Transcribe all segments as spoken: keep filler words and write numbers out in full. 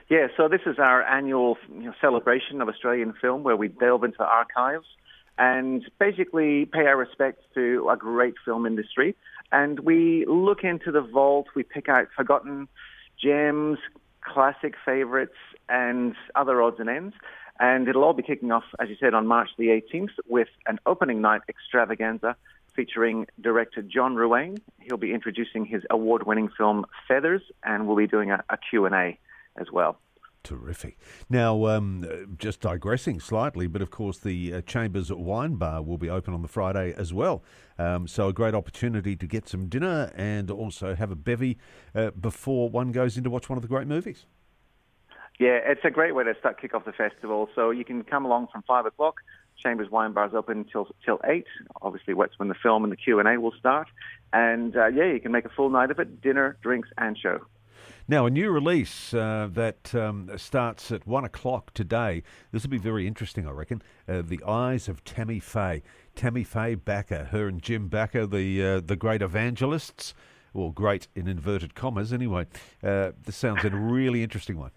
Yeah, so this is our annual you know, celebration of Australian film where we delve into the archives and basically pay our respects to a great film industry. And we look into the vault, we pick out forgotten gems, classic favorites, and other odds and ends. And it'll all be kicking off, as you said, on March the eighteenth with an opening night extravaganza featuring director John Ruane. He'll be introducing his award-winning film Feathers, and we'll be doing a, a Q and A as well. Terrific. Now, um, just digressing slightly, but of course the uh, Chambers Wine Bar will be open on the Friday as well. Um, so a great opportunity to get some dinner and also have a bevy uh, before one goes in to watch one of the great movies. Yeah, it's a great way to start kick off the festival. So you can come along from five o'clock. Chambers Wine Bar is open till till eight. Obviously, that's when the film and the Q and A will start. And uh, yeah, you can make a full night of it: dinner, drinks, and show. Now, a new release uh, that um, starts at one o'clock today. This will be very interesting, I reckon. Uh, the Eyes of Tammy Faye. Tammy Faye Bakker, her and Jim Bakker, the uh, the great evangelists, or great in inverted commas. Anyway, uh, this sounds like a really interesting one.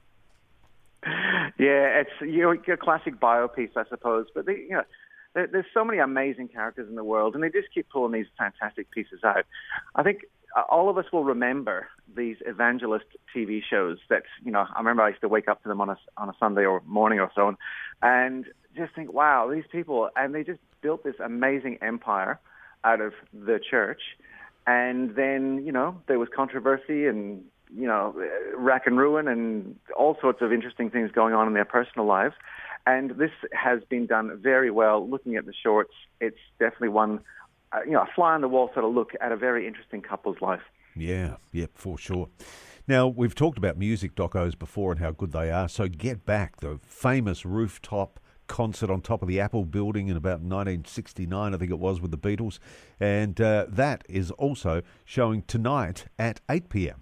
Yeah, it's you know, a classic biopiece, I suppose. But they, you know, there, there's so many amazing characters in the world, and they just keep pulling these fantastic pieces out. I think all of us will remember these evangelist T V shows that, you know, I remember I used to wake up to them on a, on a Sunday or morning or so and just think, wow, these people, and they just built this amazing empire out of the church. And then, you know, there was controversy and, you know, rack and ruin and all sorts of interesting things going on in their personal lives. And this has been done very well. Looking at the shorts, it's definitely one Uh, you know, a fly on the wall sort of look at a very interesting couple's life. Yeah, yep, for sure. Now, we've talked about music docos before and how good they are, so Get Back, the famous rooftop concert on top of the Apple building in about nineteen sixty-nine, I think it was, with the Beatles, and uh, that is also showing tonight at eight p.m.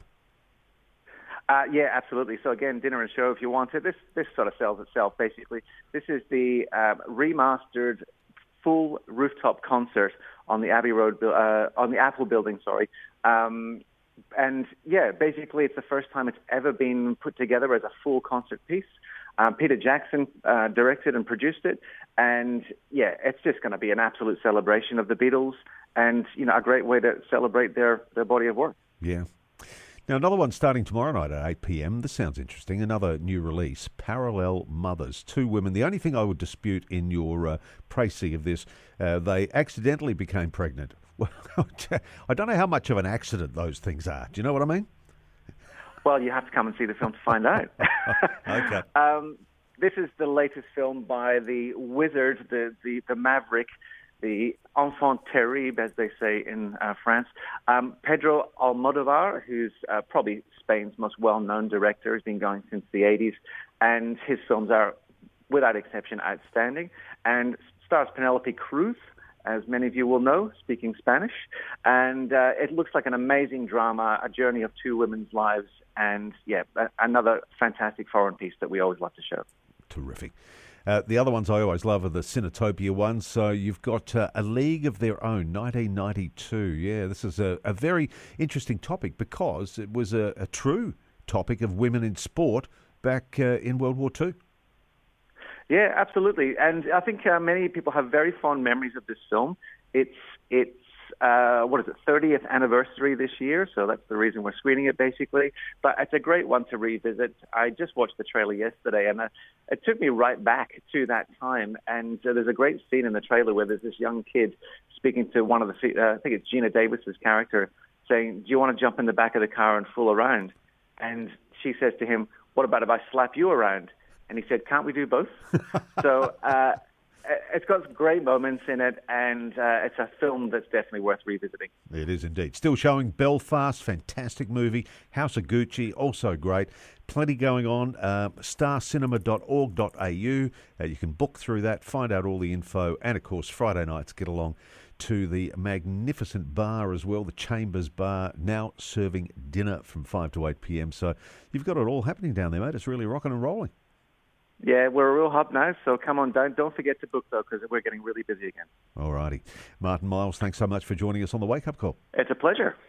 Uh, yeah, absolutely. So again, dinner and show if you want it. This, this sort of sells itself, basically. This is the uh, remastered full rooftop concert on the Abbey Road, uh, on the Apple building, sorry. Um, and yeah, basically it's the first time it's ever been put together as a full concert piece. Um, Peter Jackson uh, directed and produced it. And yeah, it's just going to be an absolute celebration of the Beatles and, you know, a great way to celebrate their, their body of work. Yeah. Now, another one starting tomorrow night at eight p.m. This sounds interesting. Another new release, Parallel Mothers. Two women. The only thing I would dispute in your uh, précis of this, uh, they accidentally became pregnant. Well, I don't know how much of an accident those things are. Do you know what I mean? Well, you have to come and see the film to find out. Okay. Um, this is the latest film by the wizard, the, the, the maverick, the enfant terrible, as they say in uh, France, um, Pedro Almodovar, who's uh, probably Spain's most well-known director. He's been going since the eighties, and his films are, without exception, outstanding, and stars Penelope Cruz, as many of you will know, speaking Spanish. And uh, it looks like an amazing drama, a journey of two women's lives, and, yeah, another fantastic foreign piece that we always love to show. Terrific. Uh, the other ones I always love are the Cinetopia ones. So you've got uh, A League of Their Own, nineteen ninety-two. Yeah, this is a, a very interesting topic because it was a, a true topic of women in sport back uh, in World War Two. Yeah, absolutely. And I think uh, many people have very fond memories of this film. It's it's uh, what is it, thirtieth anniversary this year, so that's the reason we're screening it, basically. But it's a great one to revisit. I just watched the trailer yesterday, and uh, it took me right back to that time. And uh, there's a great scene in the trailer where there's this young kid speaking to one of the, uh, I think it's Gina Davis's character, saying, "Do you want to jump in the back of the car and fool around?" And she says to him, "What about if I slap you around?" And he said, "Can't we do both?" So uh, it's got great moments in it, and uh, it's a film that's definitely worth revisiting. It is indeed. Still showing Belfast, fantastic movie. House of Gucci, also great. Plenty going on. Uh, star cinema dot org dot a u. Uh, you can book through that, find out all the info, and of course, Friday nights, get along to the magnificent bar as well, the Chambers Bar, now serving dinner from five to eight p.m. So you've got it all happening down there, mate. It's really rocking and rolling. Yeah, we're a real hub now, so come on down. Don't forget to book, though, because we're getting really busy again. All righty. Martin Miles, thanks so much for joining us on the Wake Up Call. It's a pleasure.